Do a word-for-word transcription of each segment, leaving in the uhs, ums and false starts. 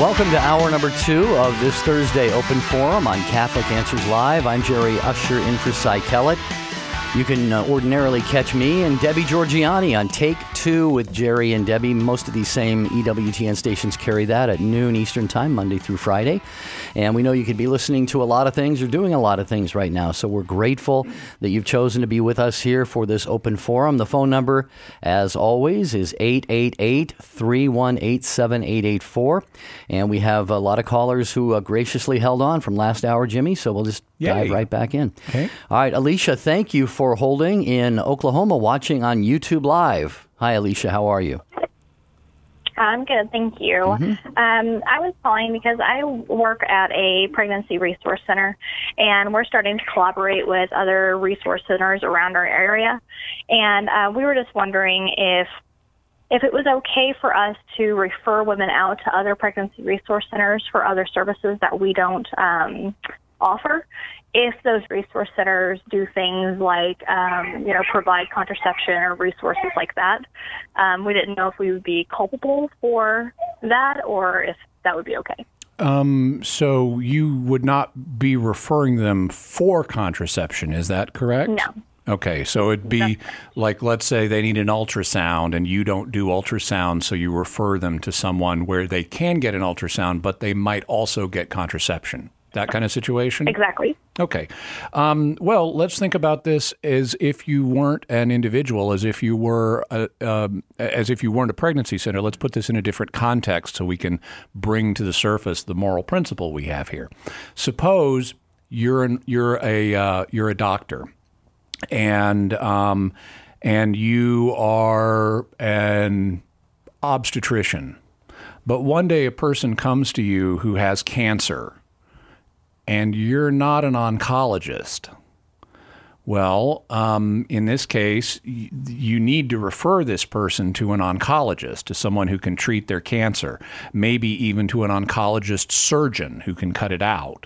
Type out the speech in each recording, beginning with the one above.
Welcome to hour number two of this Thursday Open Forum on Catholic Answers Live. I'm Jerry Usher in for Cy Kellett. You can uh, ordinarily catch me and Debbie Georgianni on Take Two with Jerry and Debbie. Most of these same E W T N stations carry that at noon Eastern Time, Monday through Friday. And we know you could be listening to a lot of things or doing a lot of things right now. So we're grateful that you've chosen to be with us here for this open forum. The phone number, as always, is eight eight eight, three one eight, seven eight eight four. And we have a lot of callers who uh, graciously held on from last hour, Jimmy. So we'll just Yay. dive right back in. Okay. All right, Alicia, thank you for holding in Oklahoma, watching on YouTube Live. Hi, Alicia. How are you? I'm good, thank you. Mm-hmm. Um, I was calling because I work at a pregnancy resource center, and we're starting to collaborate with other resource centers around our area. And uh, we were just wondering if if it was okay for us to refer women out to other pregnancy resource centers for other services that we don't um, offer, if those resource centers do things like, um, you know, provide contraception or resources like that. Um, we didn't know if we would be culpable for that or if that would be okay. Um, so you would not be referring them for contraception, is that correct? No. Okay, so it'd be like, let's say they need an ultrasound and you don't do ultrasound, so you refer them to someone where they can get an ultrasound, but they might also get contraception. That kind of situation? Exactly. Okay. Um, well, let's think about this as if you weren't an individual, as if you were, a, um, as if you weren't a pregnancy center. Let's put this in a different context so we can bring to the surface the moral principle we have here. Suppose you're an, you're a uh, you're a doctor, and um, and you are an obstetrician, but one day a person comes to you who has cancer, and you're not an oncologist. Well, um, in this case, y- you need to refer this person to an oncologist, to someone who can treat their cancer, maybe even to an oncologist surgeon who can cut it out.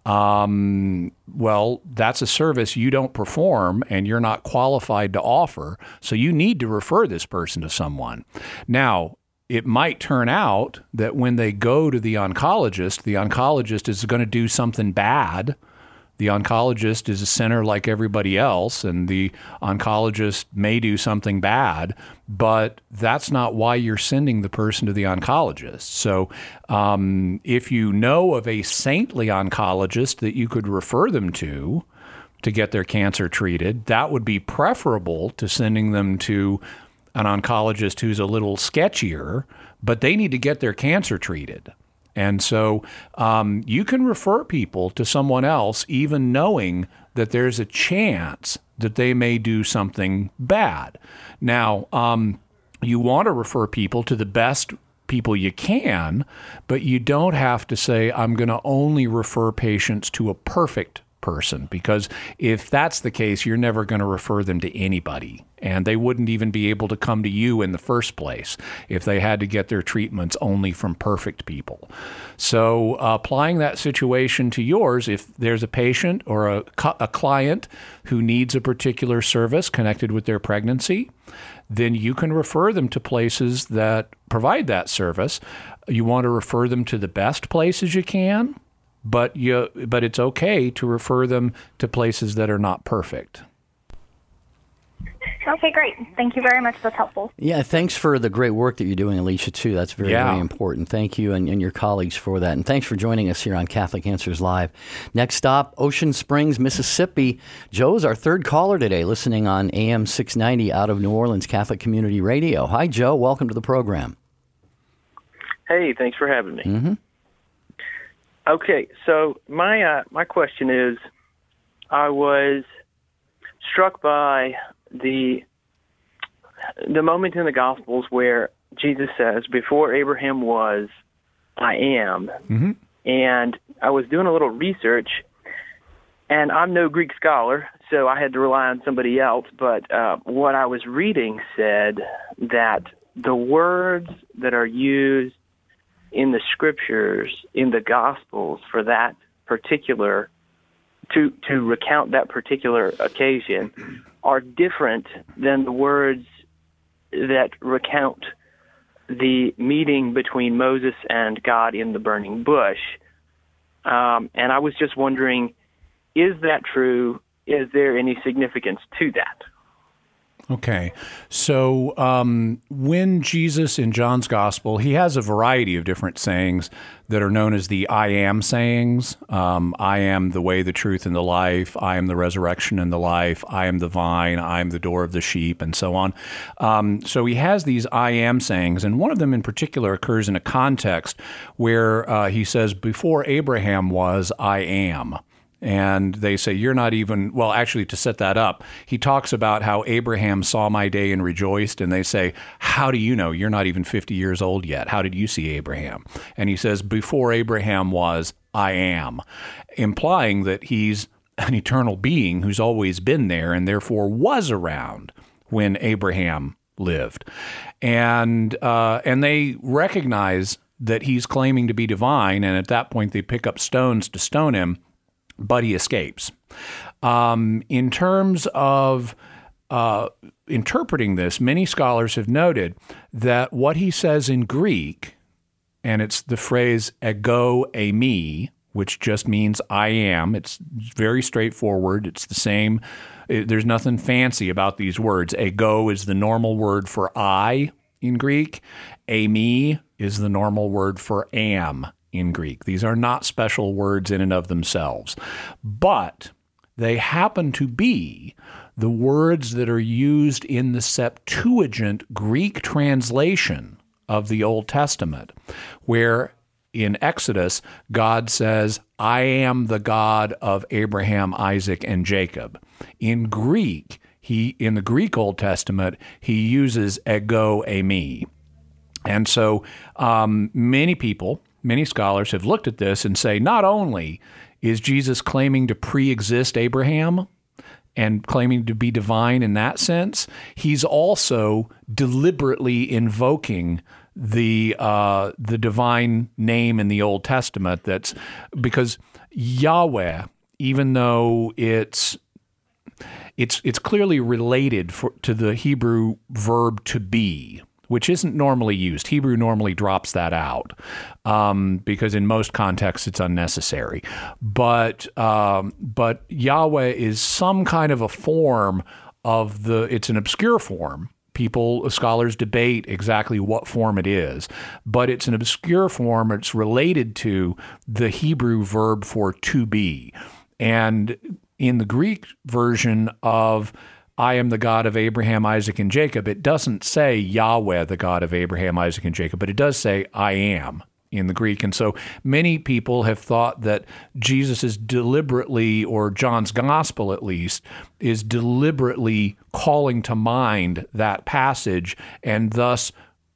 Um, well, that's a service you don't perform and you're not qualified to offer, so you need to refer this person to someone. Now, it might turn out that when they go to the oncologist, the oncologist is going to do something bad. The oncologist is a center like everybody else, and the oncologist may do something bad, but that's not why you're sending the person to the oncologist. So um, if you know of a saintly oncologist that you could refer them to to get their cancer treated, that would be preferable to sending them to an oncologist who's a little sketchier, but they need to get their cancer treated. And so um, you can refer people to someone else, even knowing that there's a chance that they may do something bad. Now, um, you want to refer people to the best people you can, but you don't have to say, I'm going to only refer patients to a perfect person, because if that's the case, you're never going to refer them to anybody, and they wouldn't even be able to come to you in the first place if they had to get their treatments only from perfect people. So uh, applying that situation to yours, if there's a patient or a, a client who needs a particular service connected with their pregnancy, then you can refer them to places that provide that service. You want to refer them to the best places you can, But you, but it's okay to refer them to places that are not perfect. Okay, great. Thank you very much. That's helpful. Yeah, thanks for the great work that you're doing, Alicia, too. That's very, yeah. very important. Thank you and, and your colleagues for that. And thanks for joining us here on Catholic Answers Live. Next stop, Ocean Springs, Mississippi. Joe's our third caller today, listening on A M six ninety out of New Orleans Catholic Community Radio. Hi, Joe. Welcome to the program. Hey, thanks for having me. Mm-hmm. Okay, so my uh, my question is, I was struck by the the moment in the Gospels where Jesus says, "Before Abraham was, I am." Mm-hmm. And I was doing a little research, and I'm no Greek scholar, so I had to rely on somebody else. But uh, what I was reading said that the words that are used in the scriptures, in the Gospels, for that particular, to to recount that particular occasion, are different than the words that recount the meeting between Moses and God in the burning bush. Um, and I was just wondering, is that true? Is there any significance to that? Okay. So um, when Jesus in John's Gospel, he has a variety of different sayings that are known as the I am sayings. Um, I am the way, the truth, and the life. I am the resurrection and the life. I am the vine. I am the door of the sheep, and so on. Um, so he has these I am sayings, and one of them in particular occurs in a context where uh, he says, before Abraham was, I am. And they say, you're not even, well, actually, to set that up, he talks about how Abraham saw my day and rejoiced. And they say, how do you know? You're not even fifty years old yet. How did you see Abraham? And he says, before Abraham was, I am, implying that he's an eternal being who's always been there and therefore was around when Abraham lived. And uh, and they recognize that he's claiming to be divine. And at that point, they pick up stones to stone him. But he escapes. Um, in terms of uh, interpreting this, many scholars have noted that what he says in Greek, and it's the phrase ego eimi, which just means I am. It's very straightforward. It's the same. It, there's nothing fancy about these words. Ego is the normal word for I in Greek. Eimi is the normal word for am in Greek. These are not special words in and of themselves, but they happen to be the words that are used in the Septuagint Greek translation of the Old Testament, where in Exodus, God says, I am the God of Abraham, Isaac, and Jacob. In Greek, he in the Greek Old Testament, he uses ego eimi. And so um, many people, Many scholars have looked at this and say, not only is Jesus claiming to pre-exist Abraham and claiming to be divine in that sense, he's also deliberately invoking the uh, the divine name in the Old Testament. That's because Yahweh, even though it's it's it's clearly related for, to the Hebrew verb to be, which isn't normally used. Hebrew normally drops that out um, because in most contexts it's unnecessary. But um, but Yahweh is some kind of a form of the, it's an obscure form. People, scholars debate exactly what form it is, but it's an obscure form. It's related to the Hebrew verb for to be. And in the Greek version of I am the God of Abraham, Isaac, and Jacob, it doesn't say Yahweh, the God of Abraham, Isaac, and Jacob, but it does say I am in the Greek. And so many people have thought that Jesus is deliberately, or John's gospel at least, is deliberately calling to mind that passage and thus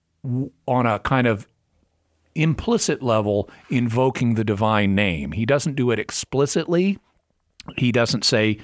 on a kind of implicit level invoking the divine name. He doesn't do it explicitly. He doesn't say,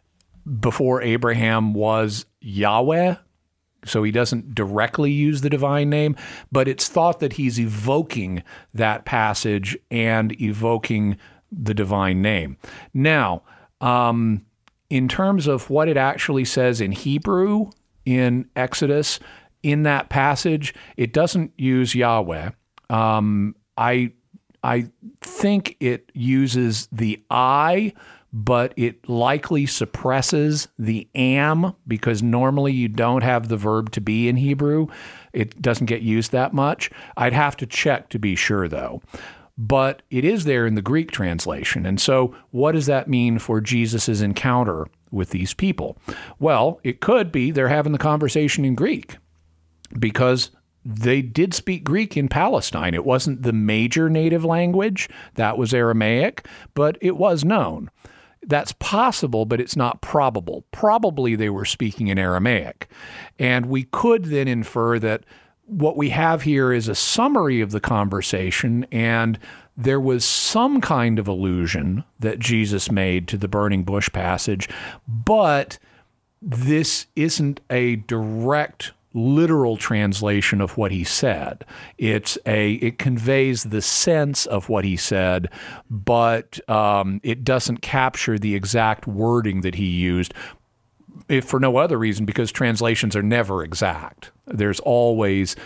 before Abraham was Yahweh, so he doesn't directly use the divine name, but it's thought that he's evoking that passage and evoking the divine name. Now, um, in terms of what it actually says in Hebrew in Exodus, in that passage, it doesn't use Yahweh. Um, I I think it uses the I, but it likely suppresses the am because normally you don't have the verb to be in Hebrew. It doesn't get used that much. I'd have to check to be sure, though. But it is there in the Greek translation. And so what does that mean for Jesus's encounter with these people? Well, it could be they're having the conversation in Greek because they did speak Greek in Palestine. It wasn't the major native language. That was Aramaic, but it was known. That's possible, but it's not probable. Probably they were speaking in Aramaic. And we could then infer that what we have here is a summary of the conversation, and there was some kind of allusion that Jesus made to the burning bush passage, but this isn't a direct literal translation of what he said. It's a it conveys the sense of what he said, but um, it doesn't capture the exact wording that he used, if for no other reason, because translations are never exact. There's always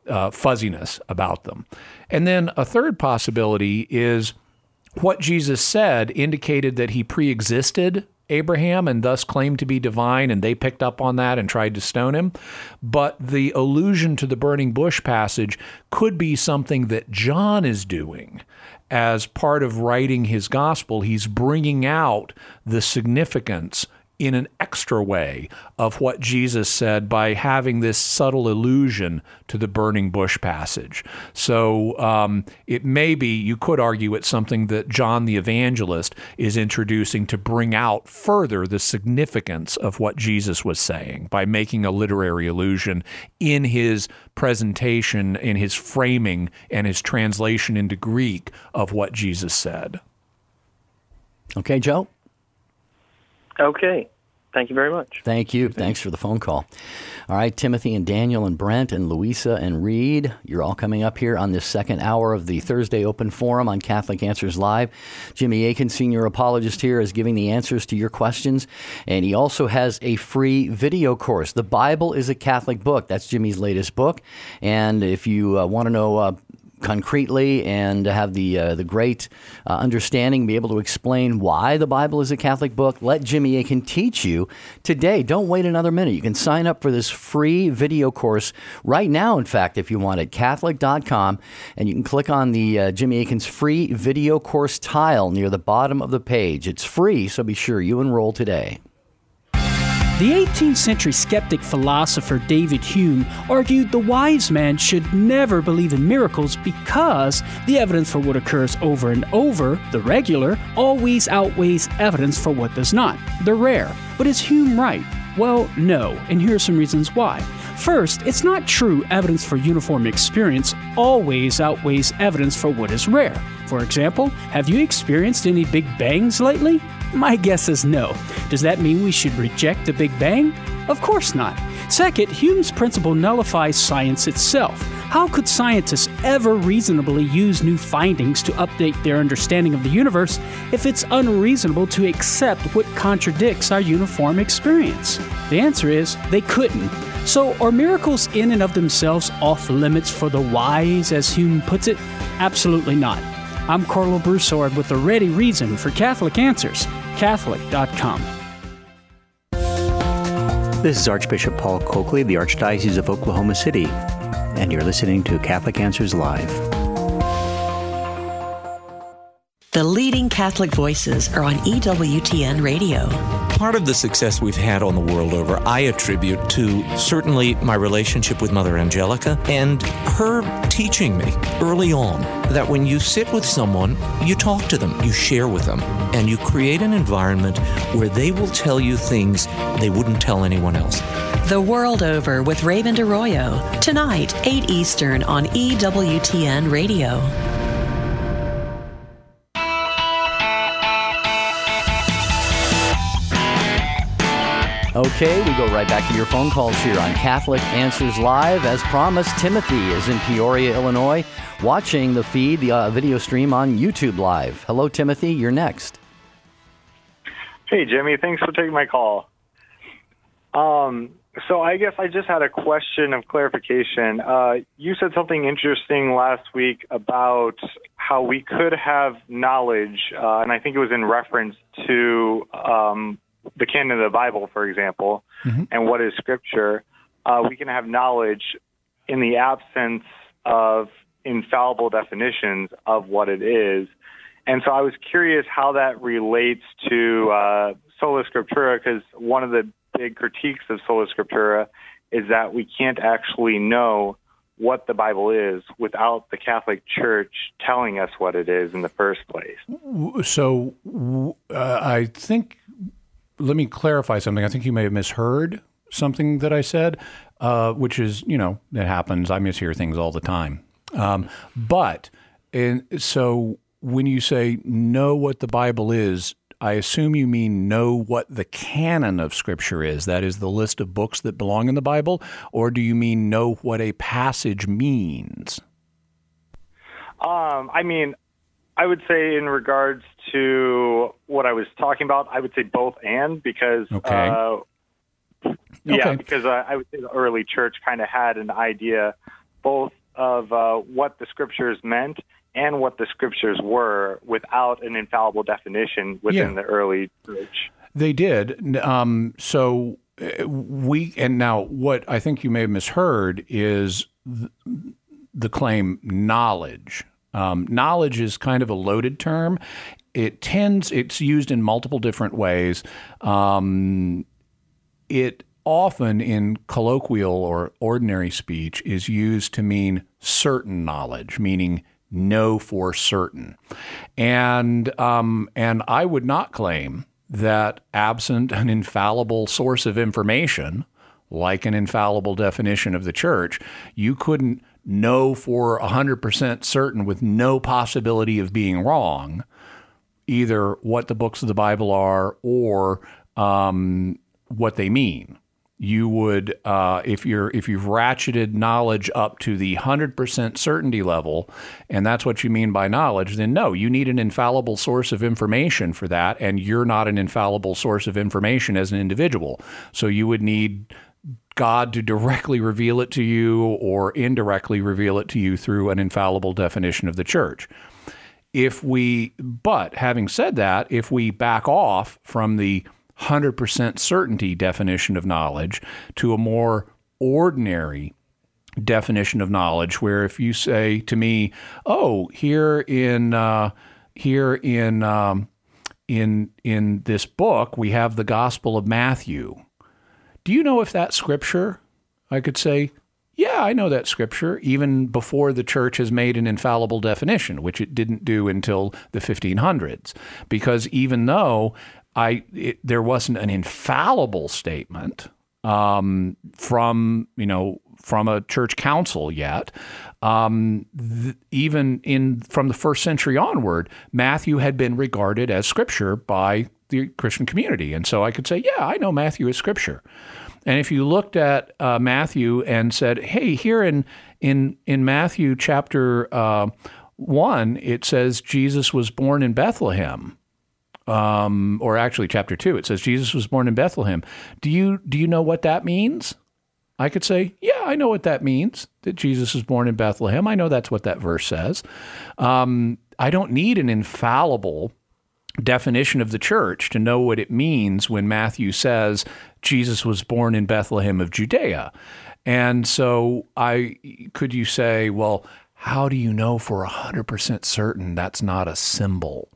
uh, fuzziness about them. And then a third possibility is what Jesus said indicated that he pre-existed Abraham and thus claimed to be divine, and they picked up on that and tried to stone him. But the allusion to the burning bush passage could be something that John is doing as part of writing his gospel. He's bringing out the significance in an extra way of what Jesus said by having this subtle allusion to the burning bush passage. So um, it may be, you could argue it's something that John the Evangelist is introducing to bring out further the significance of what Jesus was saying by making a literary allusion in his presentation, in his framing, and his translation into Greek of what Jesus said. Okay, Joe? Okay. Thank you very much. Thank you. Thanks for the phone call. All right, Timothy and Daniel and Brent and Louisa and Reed, you're all coming up here on this second hour of the Thursday Open Forum on Catholic Answers Live. Jimmy Akin, senior apologist here, is giving the answers to your questions, and he also has a free video course. The Bible is a Catholic Book. That's Jimmy's latest book, and if you uh, want to know uh, concretely and have the uh, the great uh, understanding, be able to explain why the Bible is a Catholic book, let Jimmy Akin teach you today. Don't wait another minute. You can sign up for this free video course right now, in fact, if you want, at Catholic dot com, and you can click on the uh, Jimmy Akin's free video course tile near the bottom of the page. It's free, so be sure you enroll today. The eighteenth century skeptic philosopher David Hume argued the wise man should never believe in miracles because the evidence for what occurs over and over, the regular, always outweighs evidence for what does not, the rare. But is Hume right? Well, no, and here are some reasons why. First, it's not true evidence for uniform experience always outweighs evidence for what is rare. For example, have you experienced any Big Bangs lately? My guess is no. Does that mean we should reject the Big Bang? Of course not. Second, Hume's principle nullifies science itself. How could scientists ever reasonably use new findings to update their understanding of the universe if it's unreasonable to accept what contradicts our uniform experience? The answer is they couldn't. So are miracles in and of themselves off limits for the wise, as Hume puts it? Absolutely not. I'm Carlo Broussard with a ready reason for Catholic Answers, Catholic dot com. This is Archbishop Paul Coakley of the Archdiocese of Oklahoma City, and you're listening to Catholic Answers Live. The leading Catholic voices are on E W T N Radio. Part of the success we've had on the world over, I attribute to certainly my relationship with Mother Angelica and her teaching me early on that when you sit with someone, you talk to them, you share with them, and you create an environment where they will tell you things they wouldn't tell anyone else. The World Over with Raymond Arroyo, tonight, eight Eastern on E W T N Radio. Okay, we go right back to your phone calls here on Catholic Answers Live. As promised, Timothy is in Peoria, Illinois, watching the feed, the uh, video stream on YouTube Live. Hello, Timothy. You're next. Hey, Jimmy. Thanks for taking my call. Um, so I guess I just had a question of clarification. Uh, you said something interesting last week about how we could have knowledge, uh, and I think it was in reference to um, the canon of the Bible, for example, mm-hmm. and what is Scripture. Uh, we can have knowledge in the absence of infallible definitions of what it is. And so I was curious how that relates to uh, Sola Scriptura, because one of the big critiques of Sola Scriptura is that we can't actually know what the Bible is without the Catholic Church telling us what it is in the first place. So uh, I think... Let me clarify something. I think you may have misheard something that I said, uh, which is, you know, it happens. I mishear things all the time. Um, but, and so when you say know what the Bible is, I assume you mean know what the canon of Scripture is. That is the list of books that belong in the Bible, or do you mean know what a passage means? Um, I mean, I would say in regards to what I was talking about, I would say both and, because, okay. uh, yeah, okay. because uh, I would say the early church kind of had an idea both of uh, what the scriptures meant and what the scriptures were without an infallible definition within Yeah. the early church. They did. Um, so uh, we, and now what I think you may have misheard is th- the claim knowledge. Um, knowledge is kind of a loaded term. It tends, it's used in multiple different ways. Um, it often in colloquial or ordinary speech is used to mean certain knowledge, meaning know for certain. And um, and I would not claim that absent an infallible source of information, like an infallible definition of the church, you couldn't know for one hundred percent certain with no possibility of being wrong either what the books of the Bible are or um, what they mean. You would, uh, if you're if you've ratcheted knowledge up to the one hundred percent certainty level, and that's what you mean by knowledge, then no, you need an infallible source of information for that, and you're not an infallible source of information as an individual. So you would need God to directly reveal it to you or indirectly reveal it to you through an infallible definition of the church. If we, but having said that, if we back off from the one hundred percent certainty definition of knowledge to a more ordinary definition of knowledge, where if you say to me, "Oh, here in uh, here in um, in in this book we have the Gospel of Matthew. Do you know if that's scripture?" I could say, "Yeah, I know that scripture," even before the church has made an infallible definition, which it didn't do until the fifteen hundreds, because even though I it, there wasn't an infallible statement um, from you know from a church council yet. Um, th- even in from the first century onward, Matthew had been regarded as scripture by the Christian community, and so I could say, yeah, I know Matthew is scripture. And if you looked at uh, Matthew and said, hey, here in in in Matthew chapter uh, one, it says Jesus was born in Bethlehem. Um, or actually, chapter two, it says Jesus was born in Bethlehem. Do you do you know what that means? I could say, yeah, I know what that means, that Jesus was born in Bethlehem. I know that's what that verse says. Um, I don't need an infallible definition of the church to know what it means when Matthew says Jesus was born in Bethlehem of Judea. And so I could you say, well, how do you know for one hundred percent certain that's not a symbol?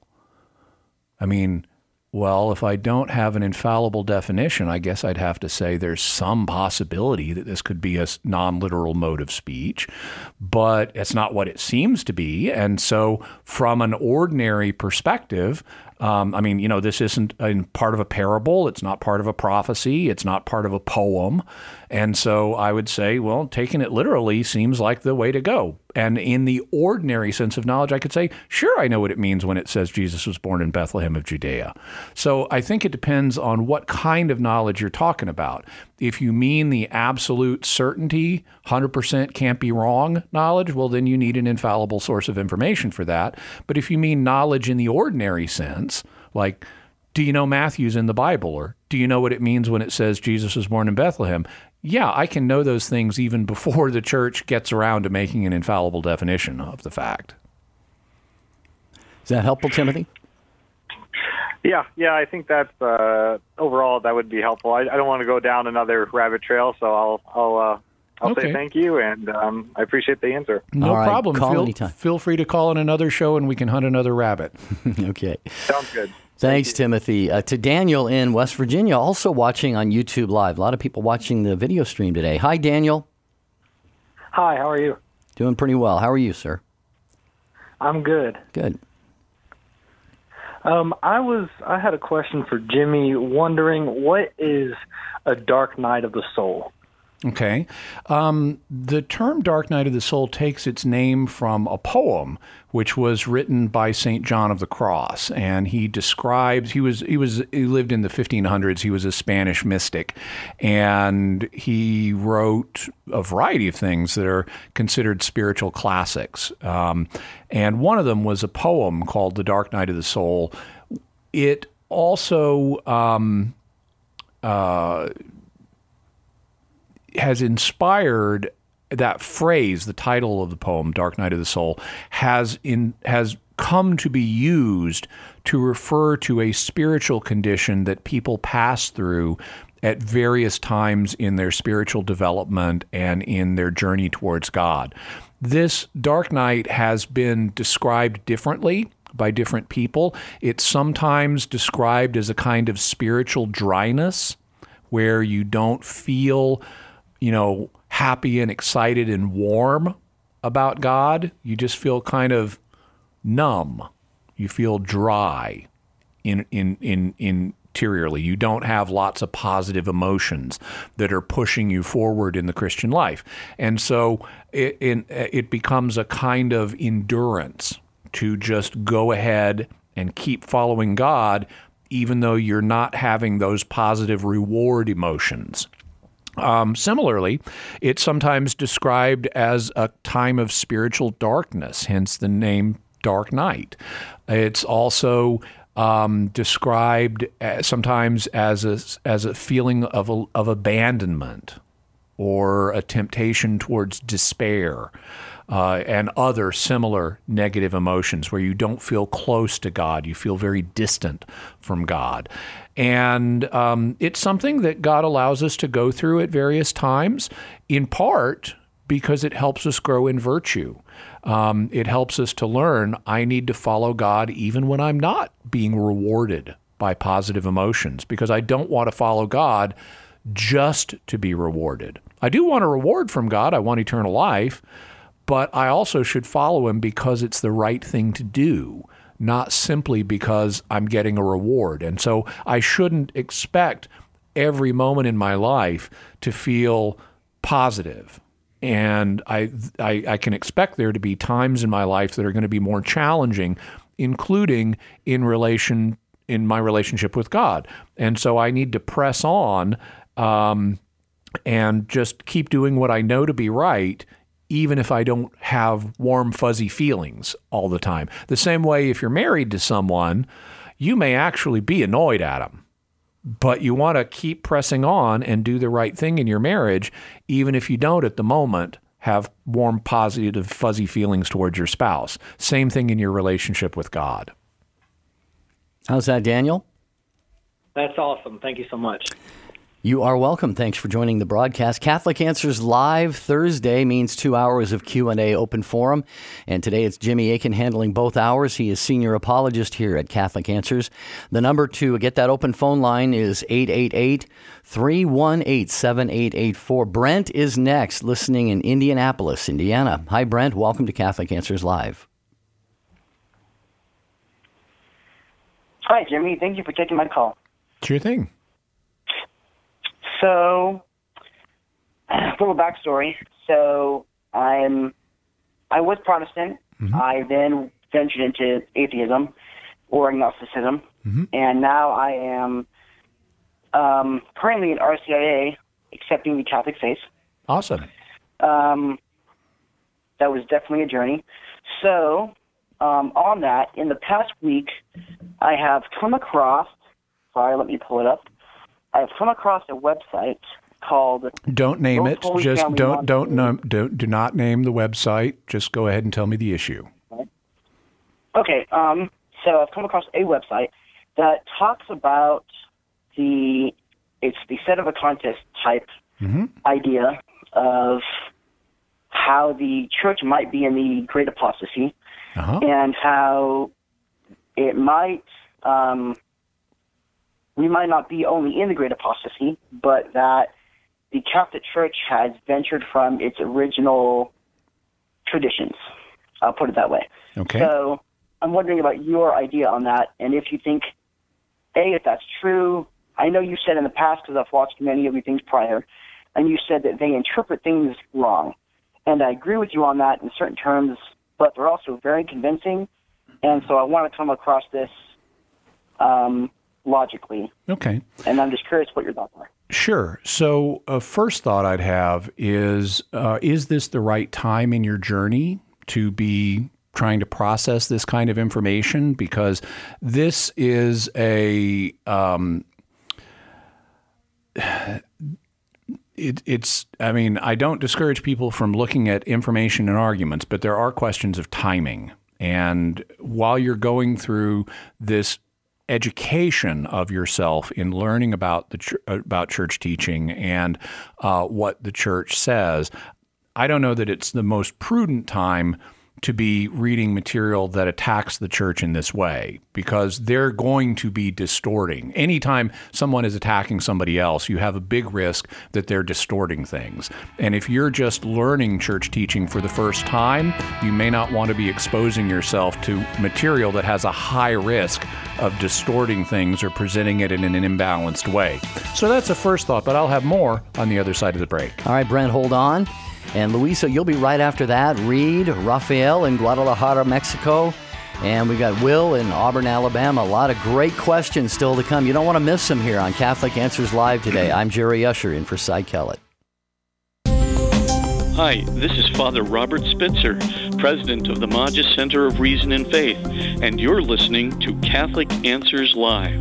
I mean, well, if I don't have an infallible definition, I guess I'd have to say there's some possibility that this could be a non-literal mode of speech, but it's not what it seems to be. And so from an ordinary perspective, um, I mean, you know, this isn't a part of a parable. It's not part of a prophecy. It's not part of a poem. And so I would say, well, taking it literally seems like the way to go. And in the ordinary sense of knowledge, I could say, sure, I know what it means when it says Jesus was born in Bethlehem of Judea. So I think it depends on what kind of knowledge you're talking about. If you mean the absolute certainty, one hundred percent can't be wrong knowledge, well, then you need an infallible source of information for that. But if you mean knowledge in the ordinary sense, like, do you know Matthew's in the Bible? Or do you know what it means when it says Jesus was born in Bethlehem? Yeah, I can know those things even before the church gets around to making an infallible definition of the fact. Is that helpful, Timothy? Yeah, yeah, I think that's uh, overall that would be helpful. I, I don't want to go down another rabbit trail, so I'll I'll uh, I'll Okay. say thank you, and um, I appreciate the answer. No All right, problem. call Feel, anytime. feel free to call in another show and we can hunt another rabbit. Okay. Sounds good. Thanks, Timothy. Uh, to Daniel in West Virginia, also watching on YouTube Live. A lot of people watching the video stream today. Hi, Daniel. Hi, how are you? Doing pretty well. How are you, sir? I'm good. Good. Um, I was I had a question for Jimmy, wondering what is a dark night of the soul? Okay. Um, the term Dark Night of the Soul takes its name from a poem which was written by Saint John of the Cross, and he describes he was he was he lived in the fifteen hundreds. He was a Spanish mystic, and he wrote a variety of things that are considered spiritual classics. Um, and one of them was a poem called "The Dark Night of the Soul." It also um, uh, has inspired that phrase, the title of the poem, Dark Night of the Soul, has in has come to be used to refer to a spiritual condition that people pass through at various times in their spiritual development and in their journey towards God. This dark night has been described differently by different people. It's sometimes described as a kind of spiritual dryness where you don't feel, you know, happy and excited and warm about God. You just feel kind of numb. You feel dry in, in, in, interiorly. You don't have lots of positive emotions that are pushing you forward in the Christian life. And so it, it, it becomes a kind of endurance to just go ahead and keep following God, even though you're not having those positive reward emotions. Um, similarly, it's sometimes described as a time of spiritual darkness, hence the name Dark Night. It's also um, described as, sometimes as a, as a feeling of, a, of abandonment or a temptation towards despair. Uh, and other similar negative emotions where you don't feel close to God. You feel very distant from God. And um, it's something that God allows us to go through at various times, in part because it helps us grow in virtue. Um, it helps us to learn I need to follow God even when I'm not being rewarded by positive emotions, because I don't want to follow God just to be rewarded. I do want a reward from God. I want eternal life. But I also should follow him because it's the right thing to do, not simply because I'm getting a reward. And so I shouldn't expect every moment in my life to feel positive. And I, I, I can expect there to be times in my life that are going to be more challenging, including in relation in my relationship with God. And so I need to press on um, and just keep doing what I know to be right, even if I don't have warm, fuzzy feelings all the time. The same way if you're married to someone, you may actually be annoyed at them, but you want to keep pressing on and do the right thing in your marriage, even if you don't at the moment have warm, positive, fuzzy feelings towards your spouse. Same thing in your relationship with God. How's that, Daniel? That's awesome. Thank you so much. You are welcome. Thanks for joining the broadcast. Catholic Answers Live Thursday means two hours of Q and A open forum. And today it's Jimmy Akin handling both hours. He is senior apologist here at Catholic Answers. The number to get that open phone line is eight eight eight, three one eight, seven eight eight four. Brent is next, listening in Indianapolis, Indiana. Hi, Brent. Welcome to Catholic Answers Live. Hi, Jimmy. Thank you for taking my call. Sure thing. So, a little backstory. So, I'm, I was Protestant. Mm-hmm. I then ventured into atheism or agnosticism, mm-hmm. and now I am um, currently in R C I A, accepting the Catholic faith. Awesome. Um, that was definitely a journey. So, um, on that, in the past week, I have come across, sorry, let me pull it up. I've come across a website called. Don't name it. Just don't don't no, don't do not name the website. Just go ahead and tell me the issue. Okay. Um. So I've come across a website that talks about the it's the set of a contest type mm-hmm. idea of how the church might be in the great apostasy, uh-huh. and how it might. Um, We might not be only in the great apostasy, but that the Catholic Church has ventured from its original traditions. I'll put it that way. Okay. So I'm wondering about your idea on that, and if you think, A, if that's true. I know you said in the past, because I've watched many of your things prior, and you said that they interpret things wrong. And I agree with you on that in certain terms, but they're also very convincing. And so I want to come across this um, logically. Okay. And I'm just curious what your thoughts are. Sure. So a first thought I'd have is, uh, is this the right time in your journey to be trying to process this kind of information? Because this is a, um, it, it's, I mean, I don't discourage people from looking at information and arguments, but there are questions of timing. And while you're going through this education of yourself in learning about the ch- about church teaching and uh, what the church says, I don't know that it's the most prudent time to be reading material that attacks the church in this way, because they're going to be distorting. Anytime someone is attacking somebody else, you have a big risk that they're distorting things. And if you're just learning church teaching for the first time, you may not want to be exposing yourself to material that has a high risk of distorting things or presenting it in an imbalanced way. So that's a first thought, but I'll have more on the other side of the break. All right, Brent, hold on. And Luisa, you'll be right after that. Reed, Rafael in Guadalajara, Mexico. And we got Will in Auburn, Alabama. A lot of great questions still to come. You don't want to miss them here on Catholic Answers Live today. I'm Jerry Usher in for Cy Kellett. Hi, this is Father Robert Spitzer, president of the Magis Center of Reason and Faith, and you're listening to Catholic Answers Live.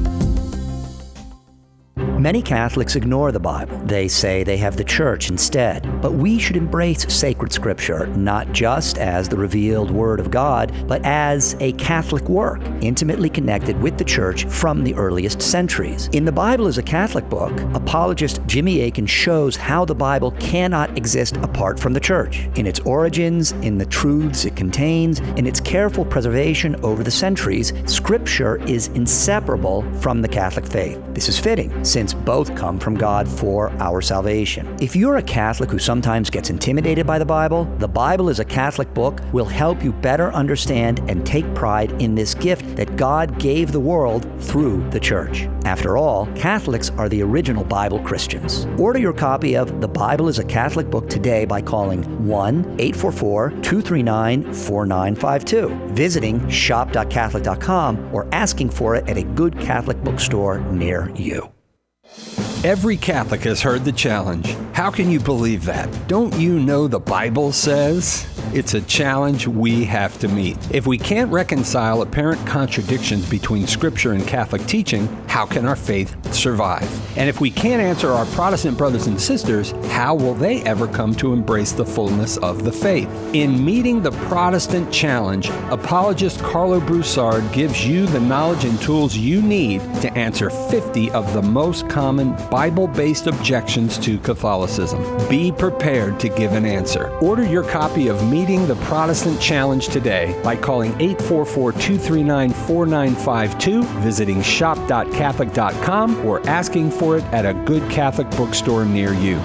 Many Catholics ignore the Bible. They say they have the church instead. But we should embrace sacred scripture, not just as the revealed Word of God, but as a Catholic work, intimately connected with the church from the earliest centuries. In The Bible is a Catholic Book, apologist Jimmy Akin shows how the Bible cannot exist apart from the church, in its origins, in the truths it contains, in its careful preservation over the centuries. Scripture is inseparable from the Catholic faith. This is fitting, since both come from God for our salvation. If you're a Catholic who sometimes gets intimidated by the Bible, The Bible is a Catholic Book will help you better understand and take pride in this gift that God gave the world through the church. After all, Catholics are the original Bible Christians. Order your copy of The Bible is a Catholic Book today by calling one eight four four, two three nine, four nine five two, visiting shop dot catholic dot com, or asking for it at a good Catholic bookstore near you. Every Catholic has heard the challenge. How can you believe that? Don't you know the Bible says? It's a challenge we have to meet. If we can't reconcile apparent contradictions between Scripture and Catholic teaching, how can our faith survive? And if we can't answer our Protestant brothers and sisters, how will they ever come to embrace the fullness of the faith? In Meeting the Protestant Challenge, apologist Carlo Broussard gives you the knowledge and tools you need to answer fifty of the most common Bible-based objections to Catholicism. Be prepared to give an answer. Order your copy of Meeting the Protestant Challenge today by calling eight four four, two three nine, four nine five two, visiting shop dot catholic dot com, or asking for it at a good Catholic bookstore near you.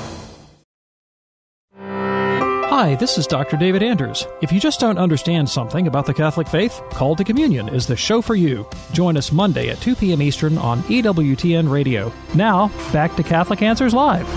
Hi, this is Doctor David Anders. If you just don't understand something about the Catholic faith, Call to Communion is the show for you. Join us Monday at two p.m. Eastern on E W T N Radio. Now, back to Catholic Answers Live.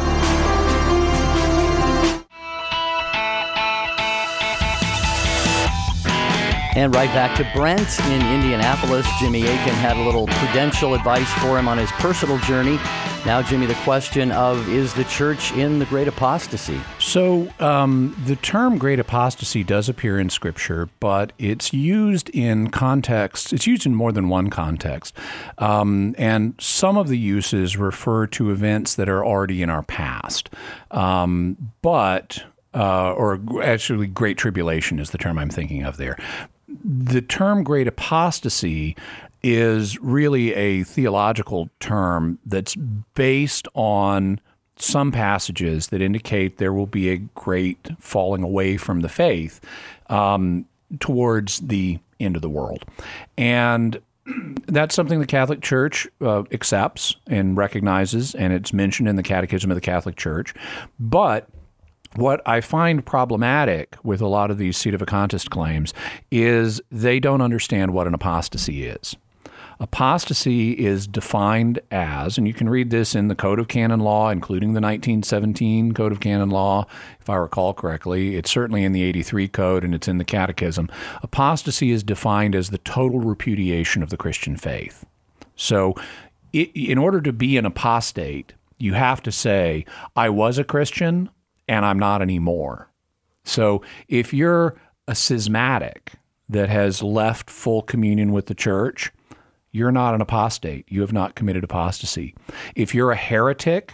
And right back to Brent in Indianapolis. Jimmy Akin had a little prudential advice for him on his personal journey. Now, Jimmy, the question of, is the church in the great apostasy? So um, the term great apostasy does appear in Scripture, but it's used in context. It's used in more than one context. Um, and some of the uses refer to events that are already in our past. Um, but, uh, or actually, Great Tribulation is the term I'm thinking of there. The term great apostasy is really a theological term that's based on some passages that indicate there will be a great falling away from the faith um, towards the end of the world. And that's something the Catholic Church uh, accepts and recognizes, and it's mentioned in the Catechism of the Catholic Church. But what I find problematic with a lot of these sedevacantist claims is they don't understand what an apostasy is. Apostasy is defined as, and you can read this in the Code of Canon Law, including the nineteen seventeen Code of Canon Law, if I recall correctly. It's certainly in the eighty-three Code, and it's in the Catechism. Apostasy is defined as the total repudiation of the Christian faith. So it, in order to be an apostate, you have to say, I was a Christian, and I'm not anymore. So if you're a schismatic that has left full communion with the church, you're not an apostate. You have not committed apostasy. If you're a heretic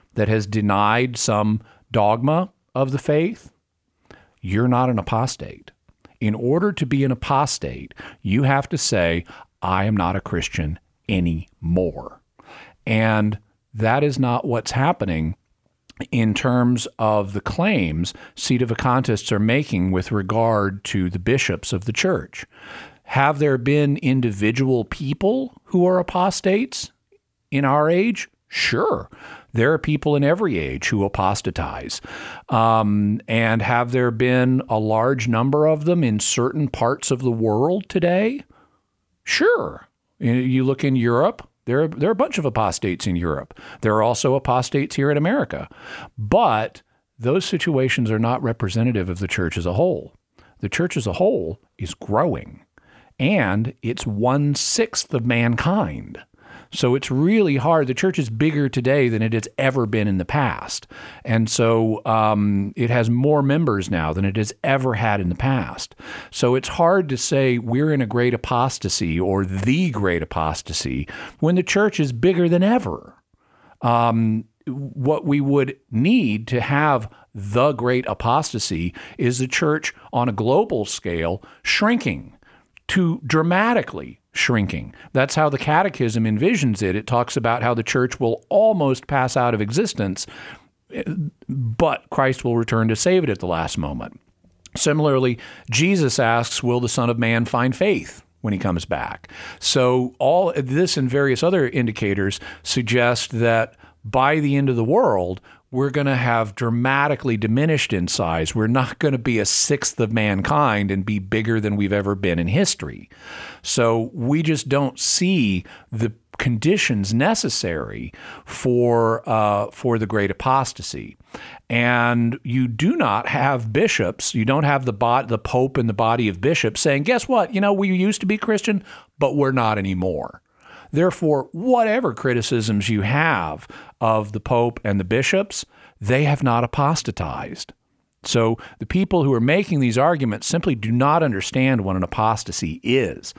that has denied some dogma of the faith, you're not an apostate. In order to be an apostate, you have to say, I am not a Christian anymore. And that is not what's happening in terms of the claims sedevacantists are making with regard to the bishops of the church. Have there been individual people who are apostates in our age? Sure. There are people in every age who apostatize. Um, and have there been a large number of them in certain parts of the world today? Sure. You look in Europe, there are, there are a bunch of apostates in Europe. There are also apostates here in America. But those situations are not representative of the church as a whole. The church as a whole is growing, and it's one-sixth of mankind. So it's really hard. The church is bigger today than it has ever been in the past. And so um, it has more members now than it has ever had in the past. So it's hard to say we're in a great apostasy or the great apostasy when the church is bigger than ever. Um, what we would need to have the great apostasy is the church on a global scale shrinking to dramatically shrinking. That's how the Catechism envisions it. It talks about how the church will almost pass out of existence, but Christ will return to save it at the last moment. Similarly, Jesus asks, will the Son of Man find faith when he comes back? So all this and various other indicators suggest that by the end of the world, we're going to have dramatically diminished in size. We're not going to be a sixth of mankind and be bigger than we've ever been in history. So we just don't see the conditions necessary for uh, for the great apostasy. And you do not have bishops, you don't have the bo- the Pope and the body of bishops saying, guess what, you know, we used to be Christian, but we're not anymore. Therefore, whatever criticisms you have of the Pope and the bishops, they have not apostatized. So the people who are making these arguments simply do not understand what an apostasy is.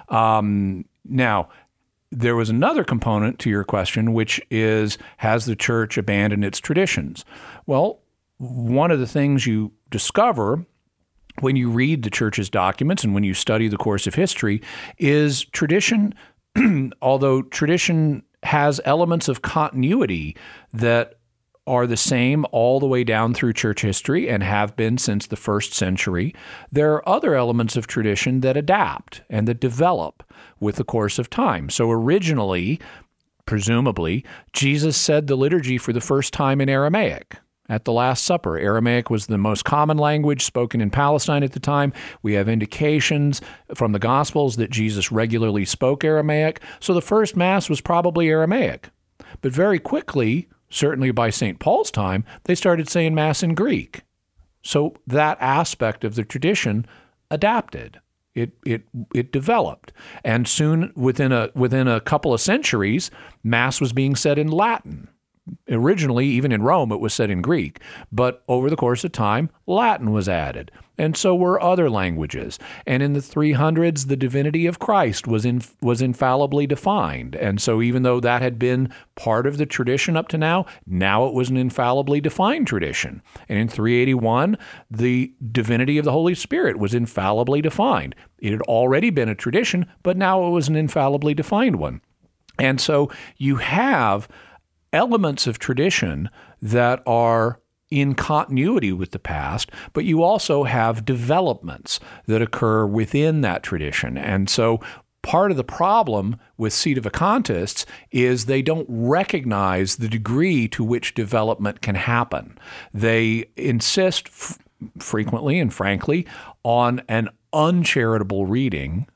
Um, now, there was another component to your question, which is, has the church abandoned its traditions? Well, one of the things you discover when you read the church's documents and when you study the course of history is tradition. Although tradition has elements of continuity that are the same all the way down through church history and have been since the first century, there are other elements of tradition that adapt and that develop with the course of time. So originally, presumably, Jesus said the liturgy for the first time in Aramaic at the Last Supper. Aramaic was the most common language spoken in Palestine at the time. We have indications from the Gospels that Jesus regularly spoke Aramaic. So the first Mass was probably Aramaic. But very quickly, certainly by Saint Paul's time, they started saying Mass in Greek. So that aspect of the tradition adapted. It it it developed. And soon, within a within a couple of centuries, Mass was being said in Latin. Originally, even in Rome, it was said in Greek, but over the course of time, Latin was added, and so were other languages. And in the three hundreds, the divinity of Christ was in, was infallibly defined, and so even though that had been part of the tradition up to now, now it was an infallibly defined tradition. And in three eighty-one, the divinity of the Holy Spirit was infallibly defined. It had already been a tradition, but now it was an infallibly defined one. And so you have elements of tradition that are in continuity with the past, but you also have developments that occur within that tradition. And so part of the problem with sedevacantists is they don't recognize the degree to which development can happen. They insist f- frequently and frankly on an uncharitable reading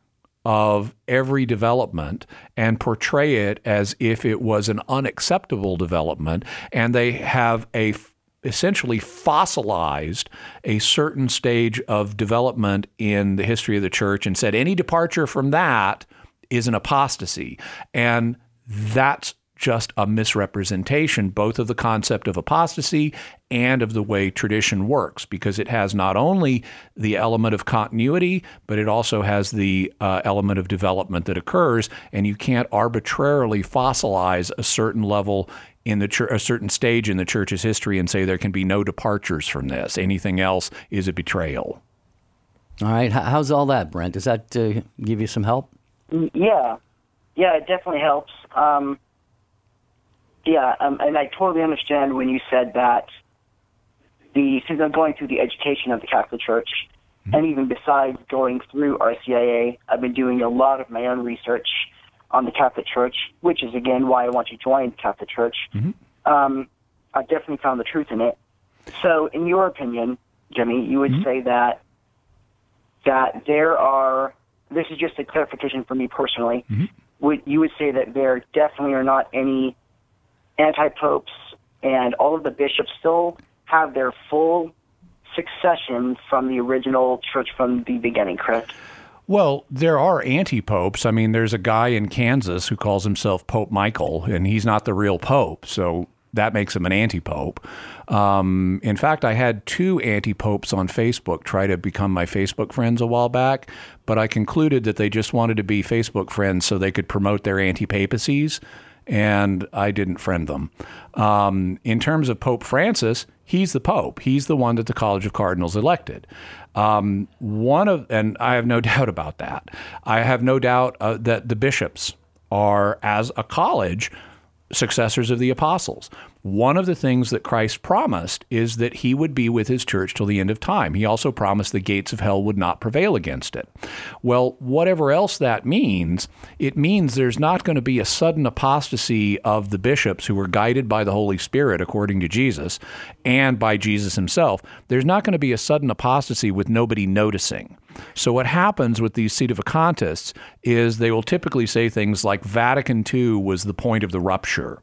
of every development and portray it as if it was an unacceptable development, and they have a essentially fossilized a certain stage of development in the history of the church and said any departure from that is an apostasy. And that's just a misrepresentation, both of the concept of apostasy and of the way tradition works, because it has not only the element of continuity, but it also has the uh, element of development that occurs, and you can't arbitrarily fossilize a certain level in the church, a certain stage in the church's history, and say there can be no departures from this. Anything else is a betrayal. All right. How's all that, Brent? Does that uh, give you some help? Yeah. Yeah, it definitely helps. Um, yeah, um, and I totally understand when you said that the since I'm going through the education of the Catholic Church, mm-hmm. and even besides going through R C I A, I've been doing a lot of my own research on the Catholic Church, which is, again, why I want to join the Catholic Church. Mm-hmm. Um, I've definitely found the truth in it. So, in your opinion, Jimmy, you would mm-hmm. say that that there are, this is just a clarification for me personally, mm-hmm. would you would say that there definitely are not any anti-popes, and all of the bishops still have their full succession from the original church from the beginning, correct? Well, there are anti-popes. I mean, there's a guy in Kansas who calls himself Pope Michael, and he's not the real pope, so that makes him an anti-pope. Um, in fact, I had two anti-popes on Facebook try to become my Facebook friends a while back, but I concluded that they just wanted to be Facebook friends so they could promote their anti-papacies, and I didn't friend them. Um, in terms of Pope Francis, he's the Pope. He's the one that the College of Cardinals elected. Um, one of, and I have no doubt about that. I have no doubt uh, that the bishops are, as a college, successors of the apostles. One of the things that Christ promised is that he would be with his church till the end of time. He also promised the gates of hell would not prevail against it. Well, whatever else that means, it means there's not going to be a sudden apostasy of the bishops who were guided by the Holy Spirit, according to Jesus, and by Jesus himself. There's not going to be a sudden apostasy with nobody noticing. So what happens with these sedevacantists is they will typically say things like Vatican Two was the point of the rupture,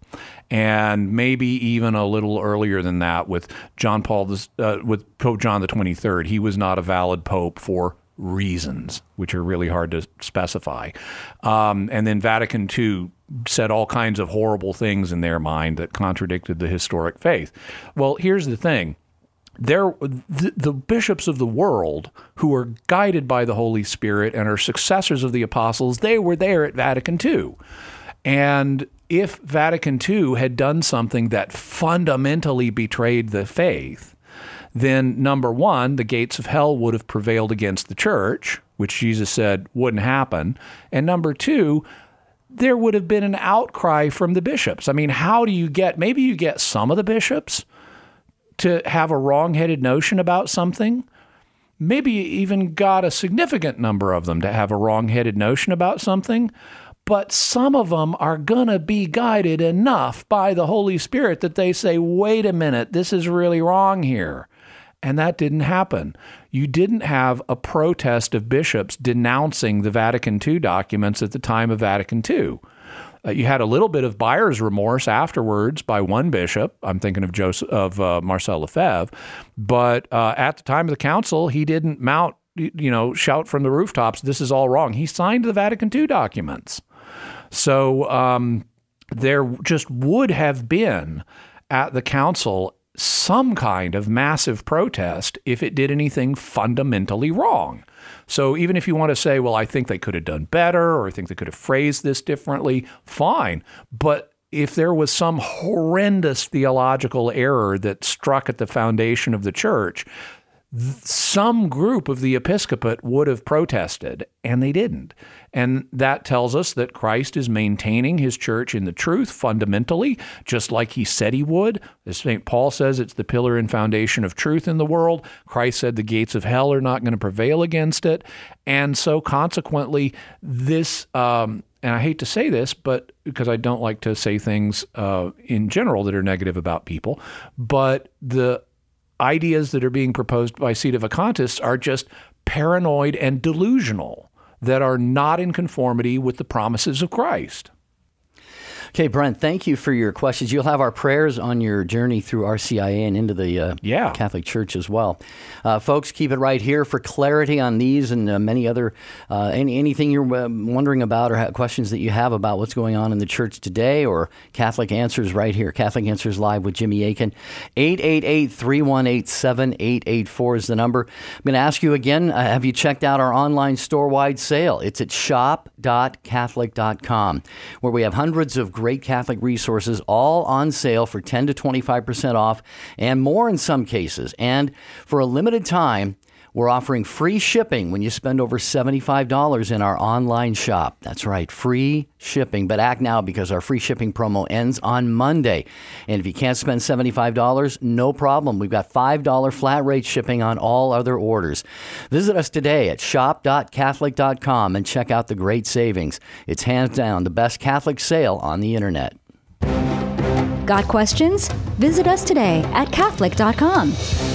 and maybe even a little earlier than that with John Paul, uh, with Pope John the twenty-third. He was not a valid pope for reasons, which are really hard to specify. Um, and then Vatican Two said all kinds of horrible things in their mind that contradicted the historic faith. Well, here's the thing. There, the, the bishops of the world who are guided by the Holy Spirit and are successors of the apostles, they were there at Vatican Two. And if Vatican Two had done something that fundamentally betrayed the faith, then number one, the gates of hell would have prevailed against the church, which Jesus said wouldn't happen. And number two, there would have been an outcry from the bishops. I mean, how do you get, maybe you get some of the bishops to have a wrong-headed notion about something. Maybe you even got a significant number of them to have a wrong-headed notion about something, but some of them are going to be guided enough by the Holy Spirit that they say, wait a minute, this is really wrong here. And that didn't happen. You didn't have a protest of bishops denouncing the Vatican Two documents at the time of Vatican Two. Uh, you had a little bit of buyer's remorse afterwards by one bishop. I'm thinking of Joseph, of uh, Marcel Lefebvre. But uh, at the time of the council, he didn't mount, you know, shout from the rooftops, this is all wrong. He signed the Vatican Two documents. So um, there just would have been at the council some kind of massive protest if it did anything fundamentally wrong. So even if you want to say, well, I think they could have done better, or I think they could have phrased this differently, fine. But if there was some horrendous theological error that struck at the foundation of the church, some group of the episcopate would have protested, and they didn't. And that tells us that Christ is maintaining his church in the truth fundamentally, just like he said he would. As Saint Paul says, it's the pillar and foundation of truth in the world. Christ said the gates of hell are not going to prevail against it. And so consequently, this, um, and I hate to say this, but because I don't like to say things uh, in general that are negative about people, but the ideas that are being proposed by sedevacantists are just paranoid and delusional, that are not in conformity with the promises of Christ. Okay, Brent, thank you for your questions. You'll have our prayers on your journey through R C I A and into the uh, yeah. Catholic Church as well. Uh, folks, keep it right here for clarity on these and uh, many other, uh, any, anything you're uh, wondering about or ha- questions that you have about what's going on in the church today, or Catholic Answers right here. Catholic Answers Live with Jimmy Akin. eight eight eight, three one eight, seven eight eight four is the number. I'm going to ask you again, uh, have you checked out our online store-wide sale? It's at shop dot catholic dot com, where we have hundreds of great Catholic resources, all on sale for ten to twenty-five percent off and more in some cases. And for a limited time, we're offering free shipping when you spend over seventy-five dollars in our online shop. That's right, free shipping. But act now because our free shipping promo ends on Monday. And if you can't spend seventy-five dollars, no problem. We've got five dollars flat rate shipping on all other orders. Visit us today at shop dot catholic dot com and check out the great savings. It's hands down the best Catholic sale on the internet. Got questions? Visit us today at catholic dot com.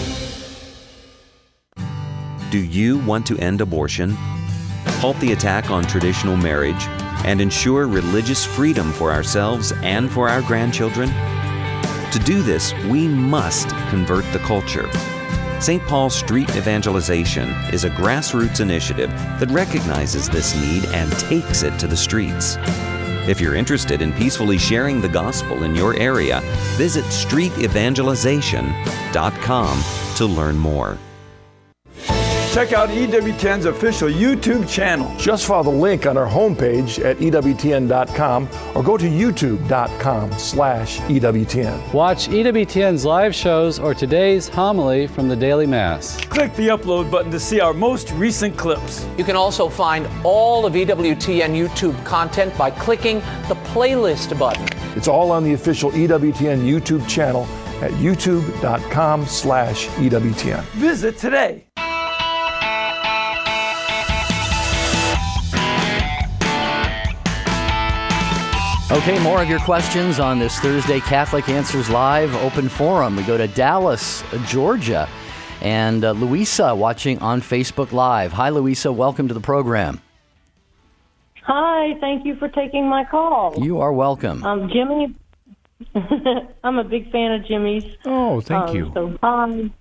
Do you want to end abortion, halt the attack on traditional marriage, and ensure religious freedom for ourselves and for our grandchildren? To do this, we must convert the culture. Saint Paul Street Evangelization is a grassroots initiative that recognizes this need and takes it to the streets. If you're interested in peacefully sharing the gospel in your area, visit street evangelization dot com to learn more. Check out E W T N's official YouTube channel. Just follow the link on our homepage at E W T N dot com or go to YouTube dot com slash E W T N. Watch E W T N's live shows or today's homily from the Daily Mass. Click the upload button to see our most recent clips. You can also find all of E W T N YouTube content by clicking the playlist button. It's all on the official E W T N YouTube channel at YouTube dot com slash E W T N. Visit today. Okay, more of your questions on this Thursday Catholic Answers Live open forum. We go to Dallas, Georgia, and uh, Louisa watching on Facebook Live. Hi, Louisa. Welcome to the program. Hi. Thank you for taking my call. You are welcome. Um, Jimmy, I'm a big fan of Jimmy's. Oh, thank um, you. So, um,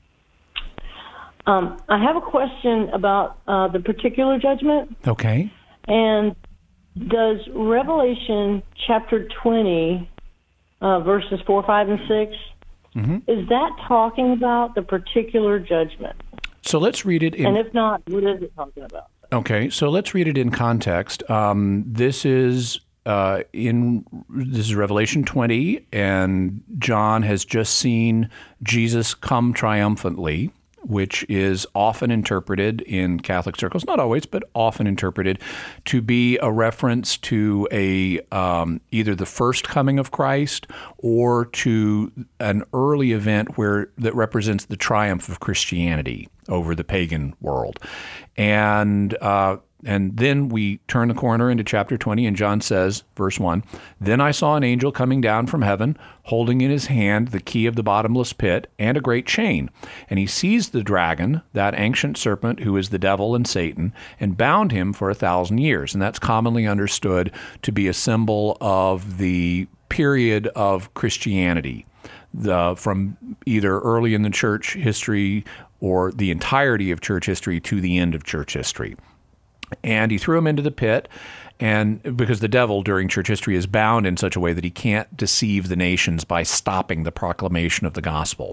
um, I have a question about uh, the particular judgment. Okay. And does Revelation chapter twenty, uh, verses four, five, and six, mm-hmm. is that talking about the particular judgment? So let's read it in... And if not, what is it talking about? Okay, so let's read it in context. Um, this is uh, in this is Revelation twenty, and John has just seen Jesus come triumphantly, which is often interpreted in Catholic circles, not always, but often interpreted to be a reference to a um, either the first coming of Christ or to an early event where that represents the triumph of Christianity over the pagan world. And uh, and then we turn the corner into chapter twenty, and John says, verse one, "Then I saw an angel coming down from heaven, holding in his hand the key of the bottomless pit and a great chain. And he seized the dragon, that ancient serpent who is the devil and Satan, and bound him for a thousand years." And that's commonly understood to be a symbol of the period of Christianity, the, from either early in the church history or the entirety of church history to the end of church history. And he threw him into the pit, and because the devil during church history is bound in such a way that he can't deceive the nations by stopping the proclamation of the gospel.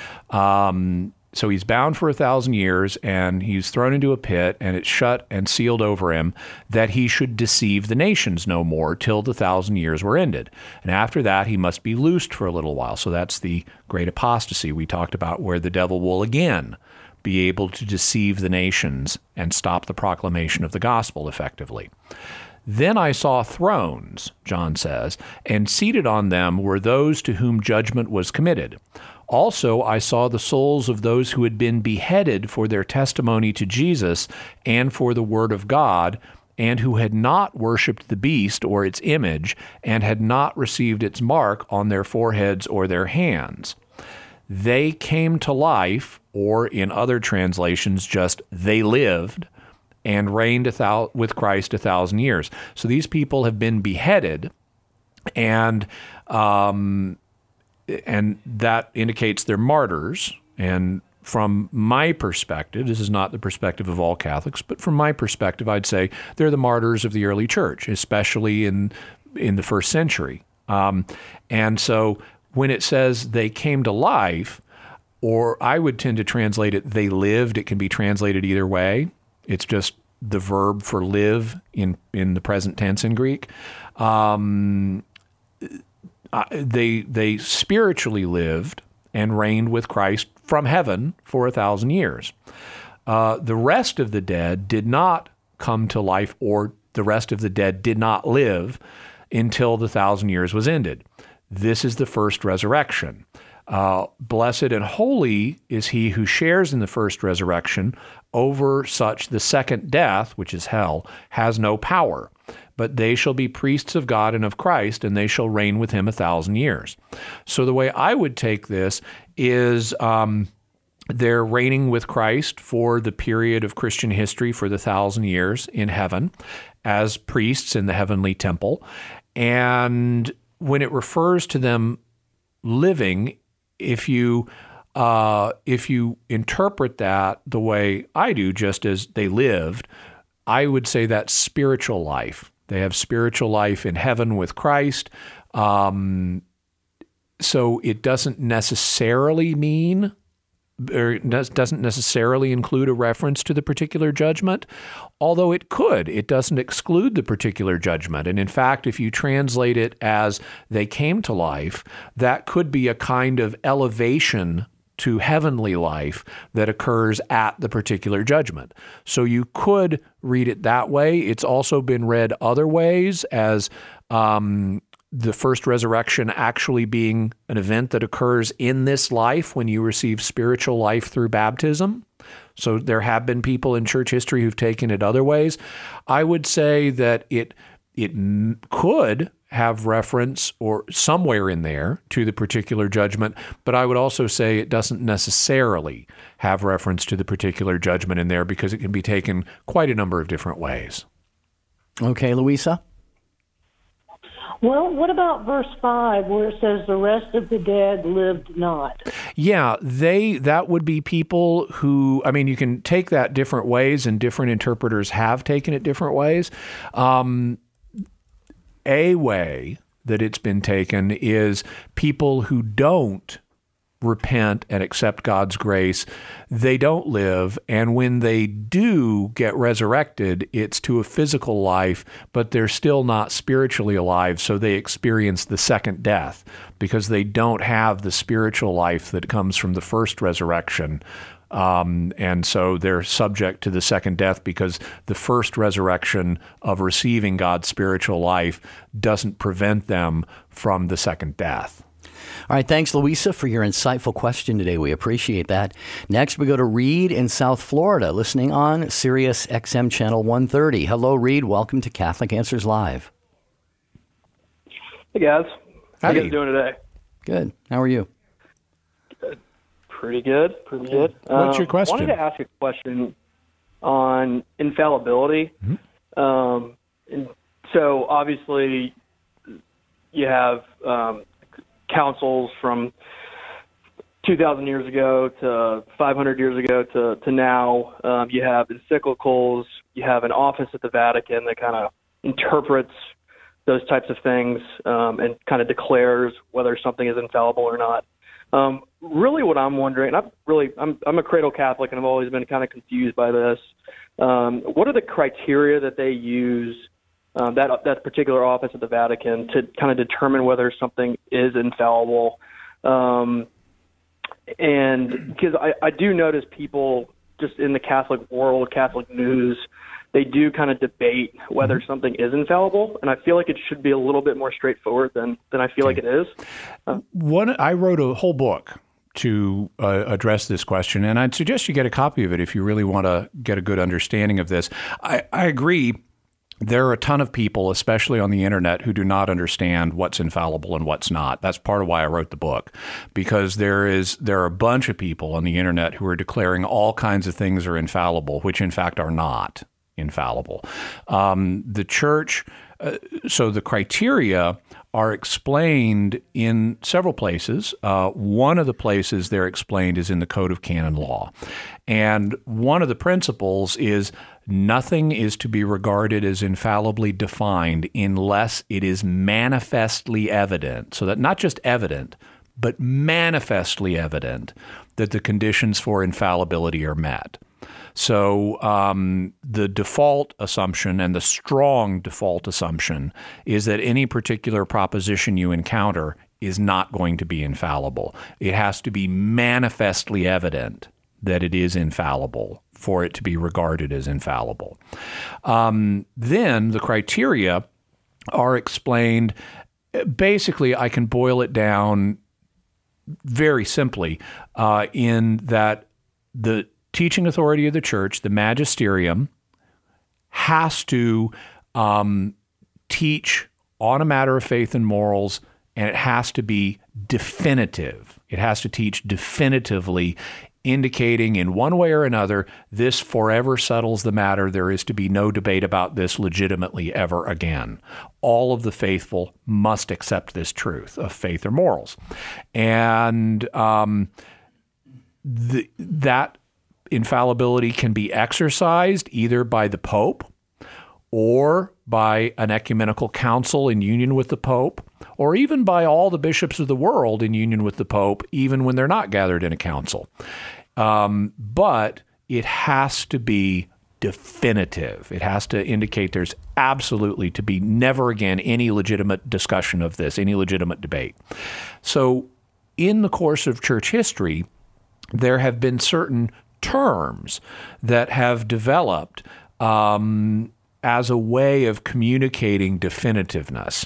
Um, so he's bound for a thousand years, and he's thrown into a pit, and it's shut and sealed over him that he should deceive the nations no more till the thousand years were ended. And after that, he must be loosed for a little while. So that's the great apostasy we talked about, where the devil will again be able to deceive the nations and stop the proclamation of the gospel effectively. "Then I saw thrones," John says, "and seated on them were those to whom judgment was committed. Also I saw the souls of those who had been beheaded for their testimony to Jesus and for the word of God, and who had not worshipped the beast or its image, and had not received its mark on their foreheads or their hands. They came to life," or in other translations, just they lived, "and reigned a thou- with Christ a thousand years." So these people have been beheaded, and um, and that indicates they're martyrs. And from my perspective, this is not the perspective of all Catholics, but from my perspective, I'd say they're the martyrs of the early church, especially in in the first century. Um, and so when it says they came to life, or I would tend to translate it, they lived. It can be translated either way. It's just the verb for live in, in the present tense in Greek. Um, uh, they they spiritually lived and reigned with Christ from heaven for a thousand years. Uh, the rest of the dead did not come to life, or the rest of the dead did not live until the thousand years was ended. This is the first resurrection. Uh, blessed and holy is he who shares in the first resurrection. Over such the second death, which is hell, has no power. But they shall be priests of God and of Christ, and they shall reign with him a thousand years. So the way I would take this is um, they're reigning with Christ for the period of Christian history for the thousand years in heaven as priests in the heavenly temple. And when it refers to them living, if you uh, if you interpret that the way I do, just as they lived, I would say that's spiritual life. They have spiritual life in heaven with Christ. Um, so it doesn't necessarily mean, or doesn't necessarily include a reference to the particular judgment, although it could. It doesn't exclude the particular judgment. And in fact, if you translate it as they came to life, that could be a kind of elevation to heavenly life that occurs at the particular judgment. So you could read it that way. It's also been read other ways as um, the first resurrection actually being an event that occurs in this life when you receive spiritual life through baptism. So there have been people in church history who've taken it other ways. I would say that it it m- could have reference or somewhere in there to the particular judgment, but I would also say it doesn't necessarily have reference to the particular judgment in there because it can be taken quite a number of different ways. Okay, Louisa? Well, what about verse five where it says the rest of the dead lived not? Yeah, they that would be people who, I mean, you can take that different ways, and different interpreters have taken it different ways. Um, a way that it's been taken is people who don't repent and accept God's grace, they don't live, and when they do get resurrected, it's to a physical life, but they're still not spiritually alive, so they experience the second death because they don't have the spiritual life that comes from the first resurrection. Um, and so they're subject to the second death because the first resurrection of receiving God's spiritual life doesn't prevent them from the second death. All right, thanks, Louisa, for your insightful question today. We appreciate that. Next, we go to Reed in South Florida, listening on Sirius X M Channel one thirty. Hello, Reed. Welcome to Catholic Answers Live. Hey, guys. How Howdy. you guys doing today? Good. How are you? Good. Pretty good. Pretty good. What's your Um, question? I wanted to ask a question on infallibility. Mm-hmm. Um, and so, obviously, you have um, councils from two thousand years ago to five hundred years ago to, to now. Um, you have encyclicals. You have an office at the Vatican that kind of interprets those types of things um, and kind of declares whether something is infallible or not. Um, really what I'm wondering, and I'm really, I'm, I'm a cradle Catholic and I've always been kind of confused by this. Um, what are the criteria that they use, um, that, that particular office at the Vatican, to kind of determine whether something is infallible? Um, and because I, I do notice people just in the Catholic world, Catholic news, they do kind of debate whether something is infallible, and I feel like it should be a little bit more straightforward than, than I feel like it is. Uh, One, I wrote a whole book to uh, address this question, and I'd suggest you get a copy of it if you really want to get a good understanding of this. I, I agree. There are a ton of people, especially on the internet, who do not understand what's infallible and what's not. That's part of why I wrote the book, because there is there are a bunch of people on the internet who are declaring all kinds of things are infallible, which in fact are not infallible. Um, the church, uh, so the criteria are explained in several places. Uh, one of the places they're explained is in the Code of Canon Law. And one of the principles is nothing is to be regarded as infallibly defined unless it is manifestly evident. So that not just evident, but manifestly evident that the conditions for infallibility are met. So um, the default assumption and the strong default assumption is that any particular proposition you encounter is not going to be infallible. It has to be manifestly evident that it is infallible for it to be regarded as infallible. Um, then the criteria are explained. Basically, I can boil it down very simply uh, in that the teaching authority of the church, the magisterium, has to um, teach on a matter of faith and morals, and it has to be definitive. It has to teach definitively, indicating in one way or another, this forever settles the matter. There is to be no debate about this legitimately ever again. All of the faithful must accept this truth of faith or morals. And um, the, that infallibility can be exercised either by the Pope or by an ecumenical council in union with the Pope, or even by all the bishops of the world in union with the Pope, even when they're not gathered in a council. Um, but it has to be definitive. It has to indicate there's absolutely to be never again any legitimate discussion of this, any legitimate debate. So in the course of church history, there have been certain terms that have developed um, as a way of communicating definitiveness.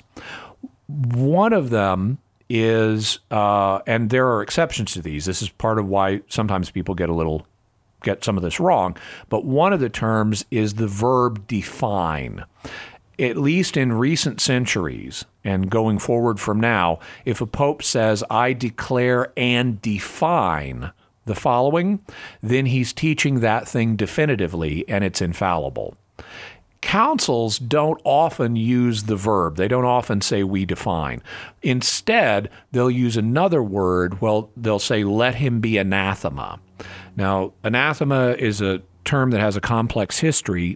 One of them is, uh, and there are exceptions to these. This is part of why sometimes people get a little, get some of this wrong. But one of the terms is the verb define. At least in recent centuries and going forward from now, if a pope says, I declare and define the following, then he's teaching that thing definitively and it's infallible. Councils don't often use the verb. They don't often say we define. Instead, they'll use another word. Well, they'll say, let him be anathema. Now, anathema is a term that has a complex history,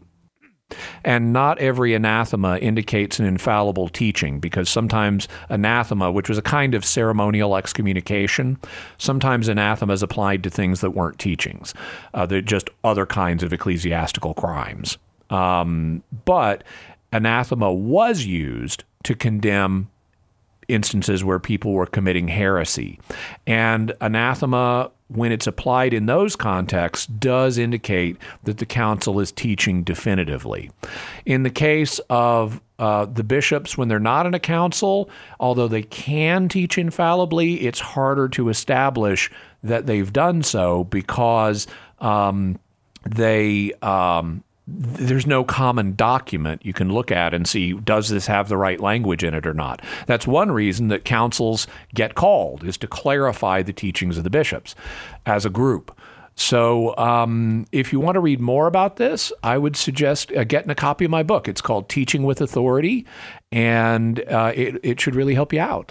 and not every anathema indicates an infallible teaching, because sometimes anathema, which was a kind of ceremonial excommunication, sometimes anathema is applied to things that weren't teachings. Uh, they're just other kinds of ecclesiastical crimes. Um, but anathema was used to condemn instances where people were committing heresy. And anathema, when it's applied in those contexts, does indicate that the council is teaching definitively. In the case of uh, the bishops, when they're not in a council, although they can teach infallibly, it's harder to establish that they've done so because um, they... Um, there's no common document you can look at and see, does this have the right language in it or not? That's one reason that councils get called, is to clarify the teachings of the bishops as a group. So um, if you want to read more about this, I would suggest uh, getting a copy of my book. It's called Teaching with Authority, and uh, it, it should really help you out.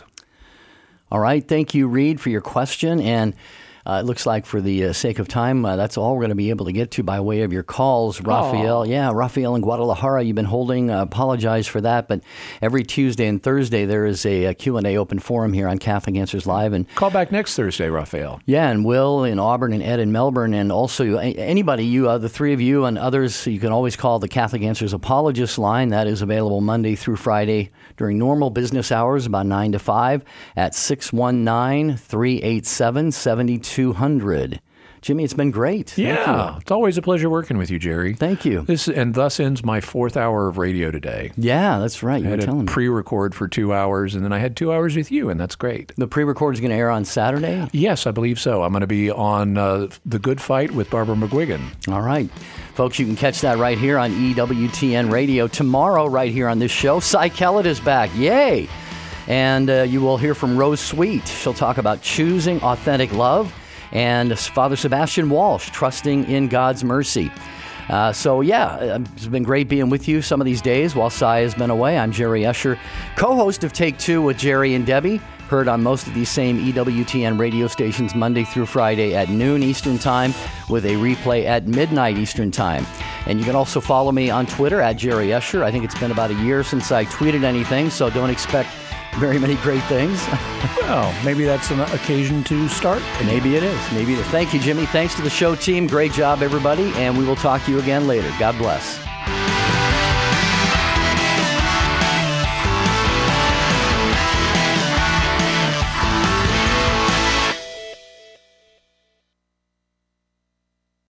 All right. Thank you, Reed, for your question. And Uh, it looks like for the uh, sake of time, uh, that's all we're going to be able to get to by way of your calls. Raphael, Aww. yeah, Raphael in Guadalajara, you've been holding. Uh, apologize for that, but every Tuesday and Thursday there is a, a Q and A open forum here on Catholic Answers Live. And call back next Thursday, Raphael. Yeah, and Will in Auburn and Ed in Melbourne, and also anybody, you, uh, the three of you and others, you can always call the Catholic Answers Apologist line. That is available Monday through Friday during normal business hours, about nine to five, at six one nine, three eight seven, seven two zero zero. Jimmy, it's been great. Yeah, it's always a pleasure working with you, Jerry. Thank you. This and thus ends my fourth hour of radio today. Yeah, that's right. You I were had telling a me. pre-record for two hours, and then I had two hours with you, and that's great. The pre-record is going to air on Saturday? Yes, I believe so. I'm going to be on uh, The Good Fight with Barbara McGuigan. All right. Folks, you can catch that right here on E W T N Radio. Tomorrow, right here on this show, Cy Kellett is back. Yay! And uh, you will hear from Rose Sweet. She'll talk about choosing authentic love. And Father Sebastian Walsh, trusting in God's mercy. Uh, so, yeah, it's been great being with you some of these days while Cy has been away. I'm Jerry Usher, co-host of Take Two with Jerry and Debbie, heard on most of these same E W T N radio stations Monday through Friday at noon Eastern Time, with a replay at midnight Eastern Time. And you can also follow me on Twitter at Jerry Usher. I think it's been about a year since I tweeted anything, so don't expect very many great things. Well, maybe that's an occasion to start. Maybe it is. Maybe it is. Thank you, Jimmy. Thanks to the show team. Great job, everybody. And we will talk to you again later. God bless.